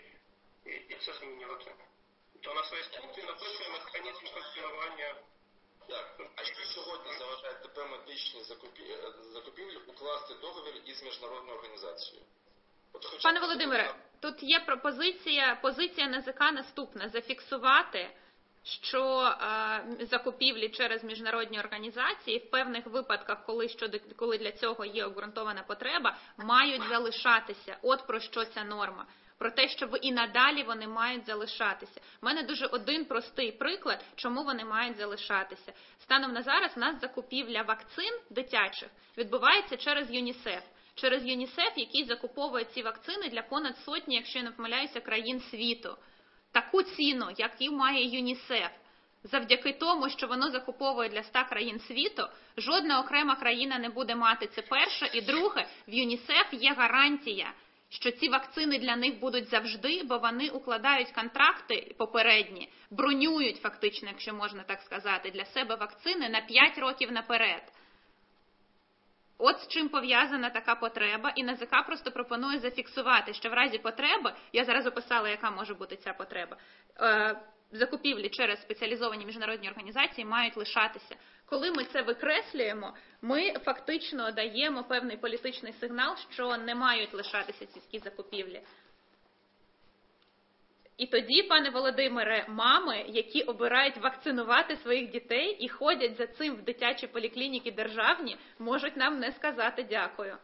і це змінювати. То на своїй пункті написує механізм функціонування. Так, а що сьогодні заважає ДП «Медичні закупівлі» укласти договір із міжнародною організацією? Пане Володимире, тут є позиція НАЗК наступна. Зафіксувати, що закупівлі через міжнародні організації в певних випадках, коли для цього є обґрунтована потреба, мають залишатися. От про що ця норма. Про те, щоб і надалі вони мають залишатися. У мене дуже один простий приклад, чому вони мають залишатися. Станом на зараз у нас закупівля вакцин дитячих відбувається через ЮНІСЕФ. Через ЮНІСЕФ, який закуповує ці вакцини для понад сотні, якщо я не помиляюся, країн світу. Таку ціну, яку має ЮНІСЕФ, завдяки тому, що воно закуповує для 100 країн світу, жодна окрема країна не буде мати. Це перше. І друге, в ЮНІСЕФ є гарантія, що ці вакцини для них будуть завжди, бо вони укладають контракти попередні, бронюють фактично, якщо можна так сказати, для себе вакцини на 5 років наперед. От з чим пов'язана така потреба, і НАЗК просто пропонує зафіксувати, що в разі потреби, я зараз описала, яка може бути ця потреба, закупівлі через спеціалізовані міжнародні організації мають лишатися. Коли ми це викреслюємо, ми фактично даємо певний політичний сигнал, що не мають лишатися ці закупівлі. І тоді, пане Володимире, мами, які обирають вакцинувати своїх дітей і ходять за цим в дитячі поліклініки державні, можуть нам не сказати дякую.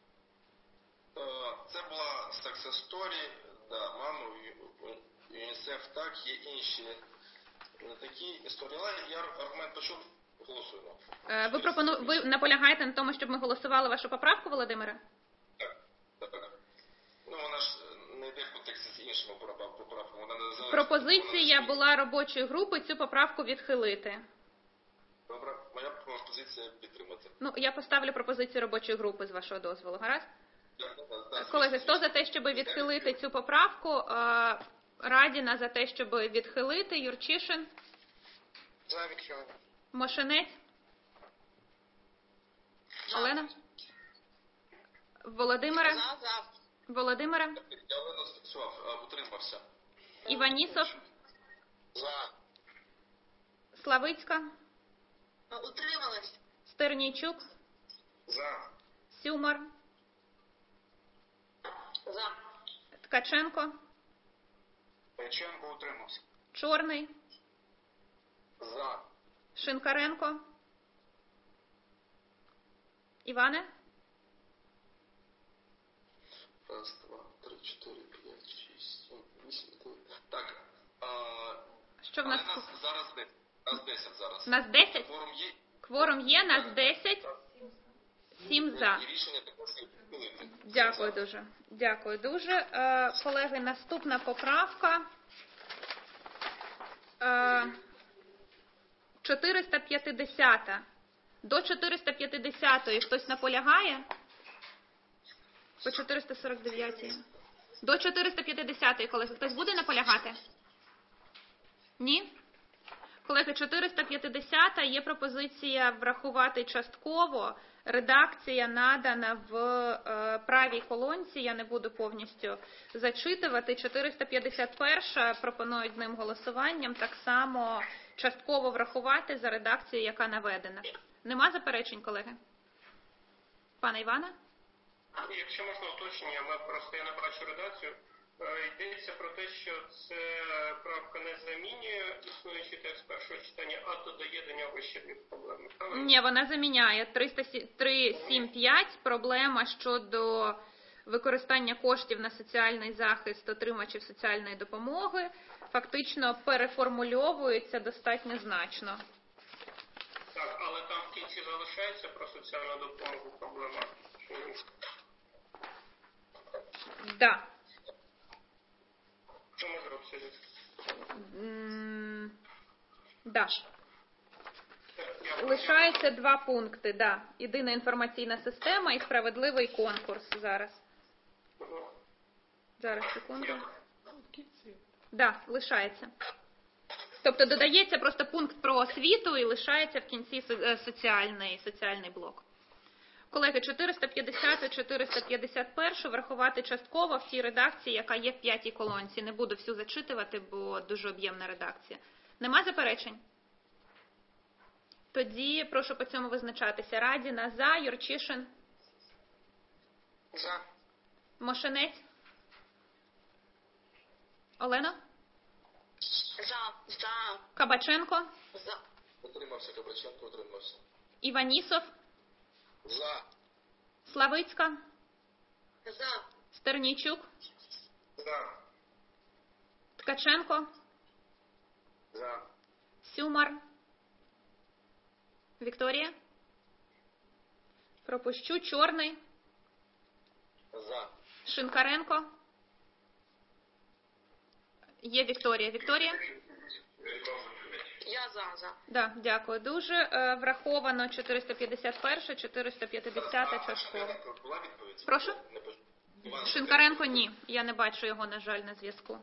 Це була success story, да, мами, ЮНІСЕФ так, є інші такі історії. Я аргумент почув, голосуємо. Ви наполягаєте на тому, щоб ми голосували вашу поправку, Володимире? Так. Ну, вона ж не йде в контексті з іншими поправками. Пропозиція була робочої групи цю поправку відхилити. Добре, моя пропозиція підтримати. Ну, я поставлю пропозицію робочої групи з вашого дозволу, гаразд? Да, колеги, хто за те, щоб відхилити цю поправку? Радіна за те, щоб відхилити. Юрчишин? За відхилення. Мошенець? Олена? Володимире? За. Володимире? Я Олену зафіксував, утримався. Іванісов? За. Славицька? Утрималась. Стернійчук? За. Сюмар? За. Ткаченко? Печенко утримався. Чорний? За. Шинкаренко? Іване? Раз, два, три, чотири, п'ять, шість, сім, вісім, дев'ять. Так. Що в Але нас? нас зараз 10 зараз. Нас 10? Форум є. Кворум є, нас 10. 7 за. І рішення також є підхилити. Дякую дуже. Дякую дуже. Колеги, наступна поправка. 450. До 450-ї хтось наполягає? По 449-ї. До 450-ї, колеги, хтось буде наполягати? Ні? Колеги, 450-та є пропозиція врахувати частково. Редакція надана в правій колонці, я не буду повністю зачитувати. 451 пропонують одним голосуванням так само частково врахувати за редакцією, яка наведена. Нема заперечень, колеги? Пане Іване? Якщо можна уточнення, я не бачу редакцію. Йдеться про те, що це правка не замінює існуючий текст першого читання, а додає до нього ще дві проблеми. Ні, вона заміняє 375 проблема щодо використання коштів на соціальний захист отримувачів соціальної допомоги фактично переформульовується достатньо значно. Так, але там в кінці залишається про соціальну допомогу проблема. Да. Що може робити? Да. Лишається два пункти, да. Єдина інформаційна система і справедливий конкурс зараз. Зараз, секунду. Да, лишається. Тобто додається просто пункт про освіту і лишається в кінці соціальний блок. Колеги, 450 451 врахувати частково в тій редакції, яка є в п'ятій колонці. Не буду всю зачитувати, бо дуже об'ємна редакція. Нема заперечень? Тоді прошу по цьому визначатися. Радіна за, Юрчишин. За. Мошенець. Олена? За. Кабаченко. За. Утримався Кабаченко, утримався. Іванісов. За. Славицька. За. Стернійчук. За. Ткаченко. За. Сюмар. Вікторія. Пропущу. Чорний. За. Шинкаренко. Є Вікторія. Вікторія? Я за. Да, дякую дуже. Враховано 451, 450 частково. Була відповідь? Прошу? Не почув. Шинкаренко ні. Я не бачу його, на жаль, на зв'язку.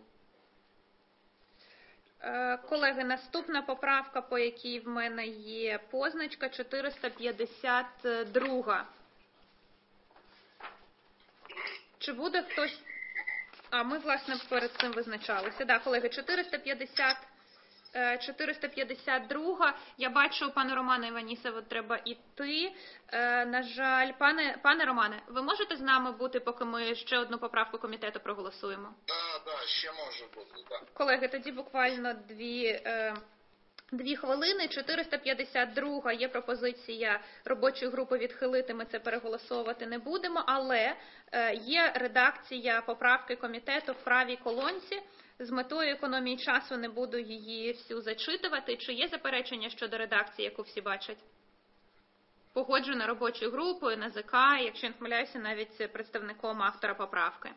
Колеги, наступна поправка, по якій в мене є позначка, 452. Чи буде хтось... ми, власне, перед цим визначалися. Да, колеги, 452. Я бачу, пане Романе Іванісову, треба йти. На жаль, пане Романе, ви можете з нами бути, поки ми ще одну поправку комітету проголосуємо? Да, ще може бути, так. Колеги, тоді буквально дві хвилини. 452 є пропозиція робочої групи відхилити, ми це переголосовувати не будемо, але є редакція поправки комітету в правій колонці. З метою економії часу не буду її всю зачитувати. Чи є заперечення щодо редакції, яку всі бачать? Погоджена робочою групою, НАЗК, якщо не помиляюся, навіть представником автора поправки.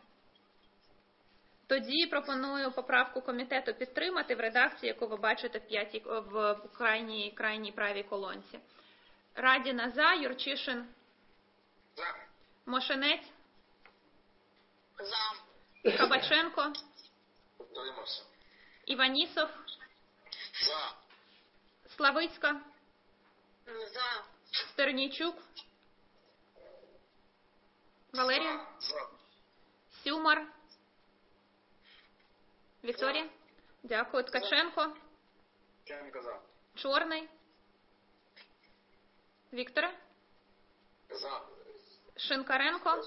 Тоді пропоную поправку комітету підтримати в редакції, яку ви бачите в крайній правій колонці. Радіна за, Юрчишин. За. Мошенець. За. Кабаченко. Утримався. Іванісов. За. Славицька. За. Стернійчук. Валерія? За. Сюмар? Вікторія? Дякую. Ткаченко? Ченко за. Чорний? Вікторе? За. Шинкаренко?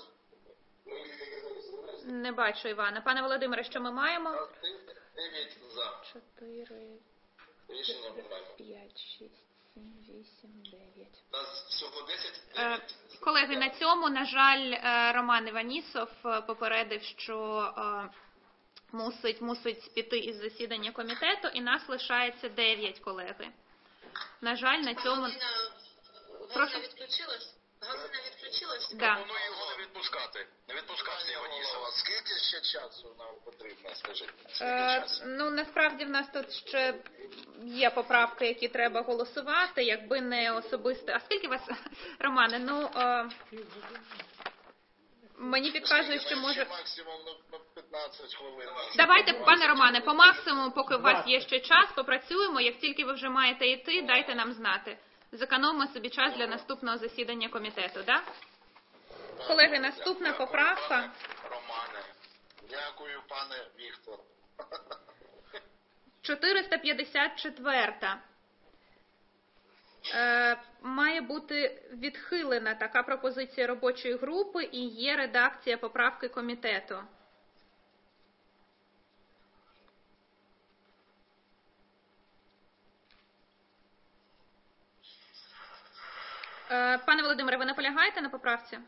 Не бачу Івана. Пане Володимире, що ми маємо? 9 за. 4, Рішення приймаємо. 5, 6, 7, 8, 9. У нас всього 10. Колеги, на цьому, на жаль, Роман Іванісов попередив, що мусить піти із засідання комітету, і нас лишається 9 колеги. На жаль, на цьому... Прошу. Галина відключилась? Галина відключилась? Да. Пропоную його не відпускати. Не відпускати Іванісова. Скільки ще часу нам потрібно, скажіть? Ну, насправді в нас тут ще є поправки, які треба голосувати, якби не особисто. А скільки вас, Романе? Ну, мені підказують, що може... Максимум 15 хвилин. Давайте, пане Романе, по максимуму, поки у вас є ще час, попрацюємо. Як тільки ви вже маєте йти, дайте нам знати. Зекономимо собі час для наступного засідання комітету, да? Колеги, наступна поправка. Романе. Дякую, пане Віктор. 454. Має бути відхилена така пропозиція робочої групи і є редакція поправки комітету. Пане Володимире, ви наполягаєте на поправці?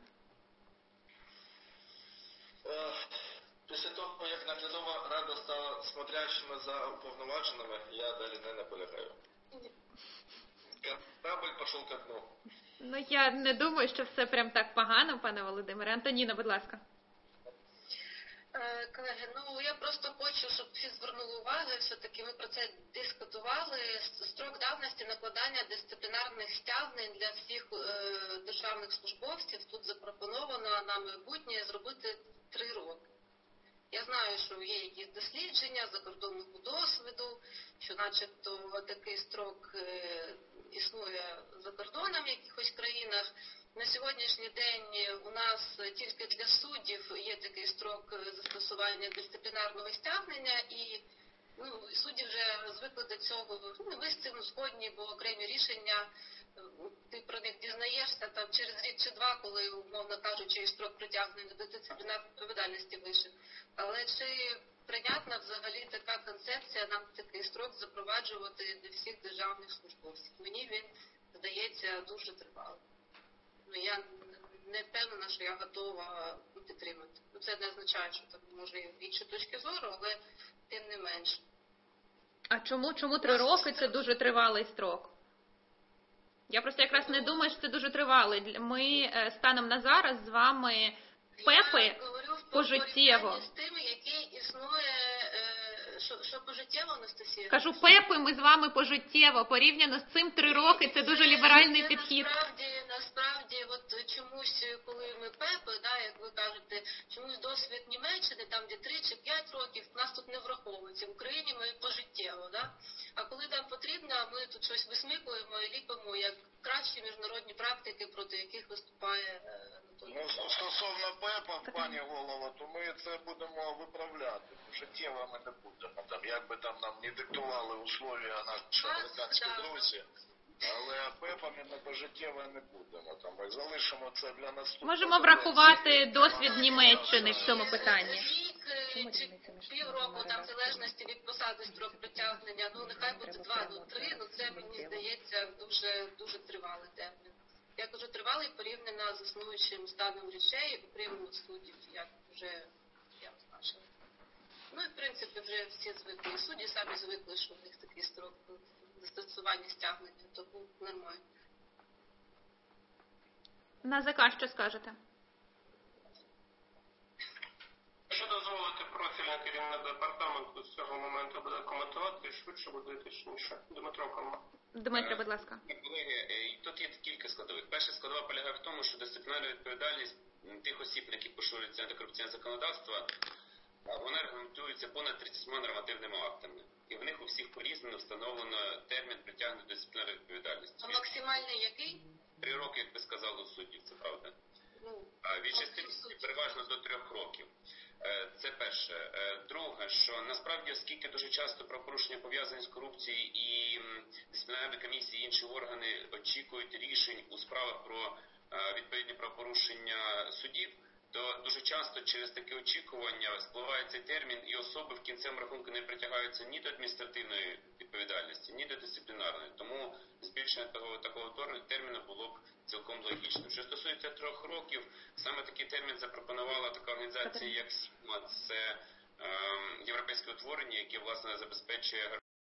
Після того, як наглядова рада стала смотрящими за уповноваженими, я далі не наполягаю. Корабль пішов ко дну. Ну, я не думаю, що все прям так погано, пане Володимире. Антоніна, будь ласка. Колеги, ну я просто хочу, щоб всі звернули увагу, все-таки ми про це дискутували. Строк давності накладання дисциплінарних стягнень для всіх державних службовців тут запропоновано на майбутнє зробити 3 роки. Я знаю, що є якісь дослідження закордонного досвіду, що начебто такий строк існує за кордоном в якихось країнах. На сьогоднішній день у нас тільки для суддів є такий строк застосування дисциплінарного стягнення, і судді вже звикли до цього. Ви з цим згодні, бо окремі рішення, ти про них дізнаєшся там через рік чи 2, коли, умовно кажучи, строк притягнення до дисциплінарної відповідальності вийшов. Але чи прийнятна взагалі така концепція нам такий строк запроваджувати для всіх державних службовців? Мені він здається дуже тривалим. Я не впевнена, що я готова підтримати. Це не означає, що там може і інші точки зору, але тим не менше. А чому 3 роки це дуже тривалий строк? Я просто якраз не думаю, що це дуже тривалий. Ми станом на зараз з вами ПЕПи пожиттєво. З тим, який існує, що пожиттєво, Анастасія? Кажу, ПЕПи ми з вами пожиттєво. Порівняно з цим 3 роки це дуже ліберальний підхід. Насправді, от чомусь, коли ми ПЕПи, да, як ви кажете, чомусь досвід Німеччини, там де 3 чи 5 років, нас тут не враховується. В Україні ми пожиттєво, да? А коли нам потрібно, ми тут щось висмикуємо і ліпимо, як кращі міжнародні практики, проти яких виступає Анатолій. Ну, стосовно ПЕПа, пані Голова, то ми це будемо виправляти. Життєво ми не будемо. Там, як би там нам не диктували условия наші американські друзі, але ПЕПами ми пожиттєво не будемо. Там, ми залишимо це для наступного. Можемо врахувати досвід Німеччини в цьому питанні. Рік чи півроку, там, в залежності від посади строк притягнення, нехай буде 2, 3, це, мені здається, дуже тривалий термін. Я кажу, тривалий порівняно з існуючим станом речей, окрім суддів, як вже я означила. Ну і в принципі вже всі звикли. І судді самі звикли, що в них такий строк застосування стягнення, тому нормально. НАЗК, що скажете? Якщо дозволити профільний керівник департаменту з цього моменту буде коментувати, швидше буде точніше. Дмитро Корма. Дмитро, будь ласка. Колеги, тут є кілька складових. Перша складова полягає в тому, що дисциплінарна відповідальність тих осіб, які поширюються антикорупційне законодавство, вона регламентується понад 30 нормативними актами. І в них у всіх по-різному встановлено термін притягнення до дисциплінарної відповідальності. А максимальний який? 3 роки, як ви сказали, у суддів, це правда. Від 6 місяців переважно до 3 років. Це перше. Друге, що насправді, оскільки дуже часто правопорушення пов'язані з корупцією і дисциплінарні комісії і інші органи очікують рішень у справах про відповідні правопорушення судів, то дуже часто через таке очікування спливає цей термін, і особи в кінцевому рахунку не притягаються ні до адміністративної відповідальності, ні до дисциплінарної. Тому збільшення такого терміну було б цілком логічним. Що стосується 3 років, саме такий термін запропонувала така організація, як СІГМА. Це європейське утворення, яке, власне, забезпечує